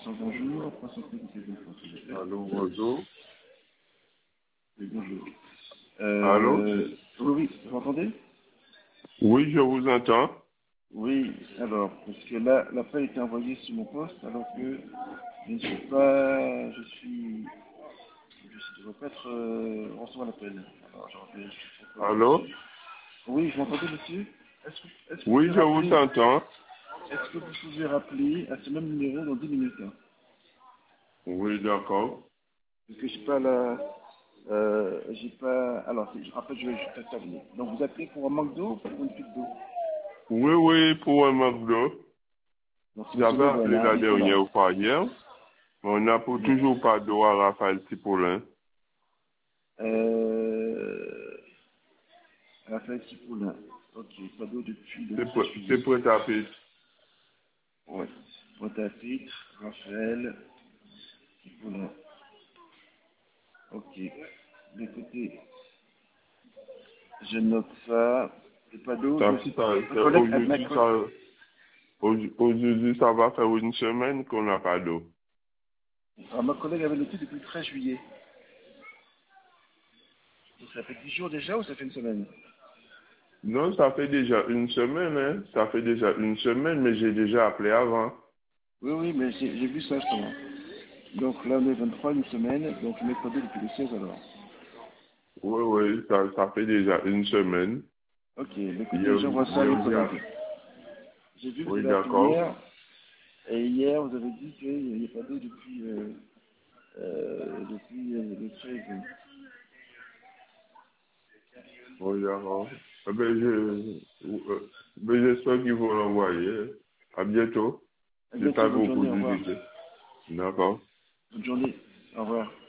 bonjour. 350 secondes, s'il vous plaît. Allô, bonjour. Oui, bonjour. Allô? Oui, vous m'entendez? Oui, je vous entends. Oui, alors, parce que là, l'appel a été envoyé sur mon poste, alors que je ne suis pas, je ne devrais pas être, recevoir l'appel. Alors, je sais pas Allô? dessus. Oui, vous m'entendez, monsieur? Est-ce que vous Oui, pouvez je vous rappeler, entends. est-ce que vous pouvez rappeler à ce même numéro dans 10 minutes, hein? Oui, d'accord. Parce que j'ai pas, alors, en fait, je vais juste terminer. Donc, vous appelez pour un manque d'eau ou pour une fuite d'eau? Oui, oui, pour un McDo. Donc, c'est monsieur J'avais Leven, appelé hein, la il faut là. dernière fois hier, mais on n'a Bien. toujours pas d'eau à Raphaël Tipolin. Raphaël Tipoulin. Ok, pas d'eau depuis le 13 C'est juillet. prêt à payer. Ouais. Boîte à pitre, Raphaël Tipoulin. Ok. Écoutez, je note ça. Et pas d'eau. Ma collègue, Aujourd'hui, aujourd'hui, ça va faire une semaine qu'on n'a pas d'eau. ma collègue avait noté depuis le 13 juillet. Donc, ça fait 10 jours déjà ou ça fait une semaine? Non, ça fait déjà une semaine, hein. Ça fait déjà une semaine, mais j'ai déjà appelé avant. Oui, oui, mais j'ai vu ça justement. Donc là, on est 23, une semaine, donc je mets pas d'eau depuis le 16 alors. Oui, oui, ça fait déjà une semaine. Ok, bah écoutez, Hier, j'envoie ça à mes hier, collègues. J'ai vu que vous oui, avez appelé d'accord. hier, et hier vous avez dit qu'il n'y a pas d'eau depuis le 13. Oui, d'accord. Eh ben, j'espère qu'ils vont l'envoyer. À bientôt. À J'ai bientôt, pas bonne beaucoup journée, au revoir. d'idées. D'accord. Bonne journée, au revoir.